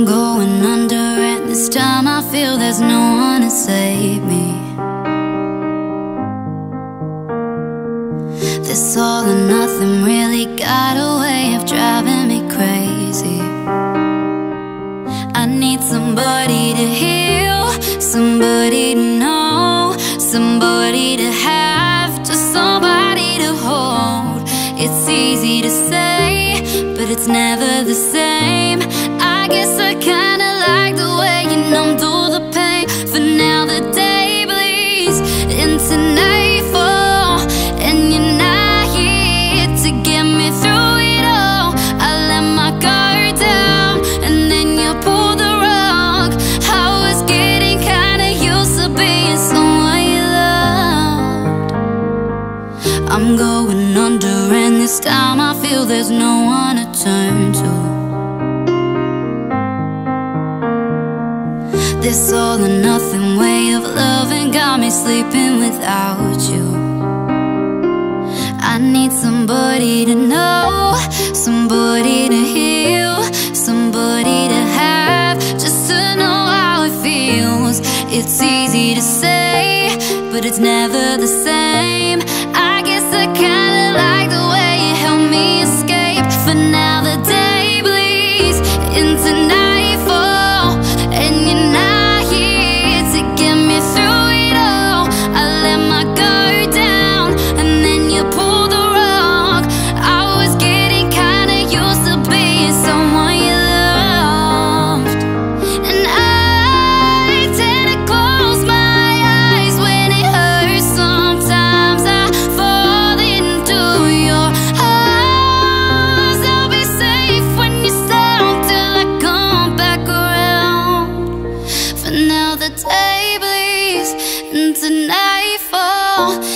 going under, and this time I feel there's no one to save me. This all or nothing really got a way of driving me crazy. I need somebody to heal, somebody to know, somebody to have, just somebody to hold. It's easy to say, but it's never the same. I guess I kinda like the way you numbed all the pain. For now the day bleeds into nightfall, and you're not here to get me through it all. I let my guard down, and then you pulled the rug. I was getting kinda used to being someone you loved. I'm going under, and this time I feel there's no one to turn to. This all or nothing way of loving got me sleeping without you. I need somebody to know, somebody to heal, somebody to have, just to know how it feels. It's easy to say, but it's never the same. I guess I kinda like the way you help me escape. For now the day bleeds into nightfall, and you're not here to get me through it all. I let my guard down, and then you pulled the rug. I was getting kinda used to being someone you loved, and I tend to close my eyes when it hurts. Sometimes I fall into your arms. I'll be safe when you're down till I come back around. For now the day bleeds into nightfall,